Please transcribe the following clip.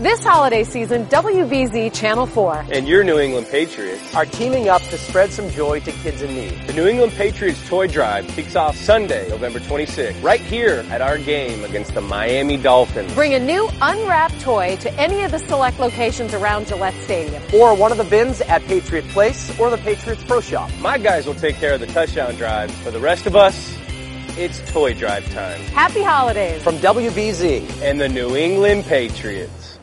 This holiday season, WBZ Channel 4 and your New England Patriots are teaming up to spread some joy to kids in need. The New England Patriots Toy Drive kicks off Sunday, November 26th, right here at our game against the Miami Dolphins. Bring a new unwrapped toy to any of the select locations around Gillette Stadium. Or one of the bins at Patriot Place or the Patriots Pro Shop. My guys will take care of the touchdown drive. For the rest of us, it's Toy Drive time. Happy holidays from WBZ and the New England Patriots.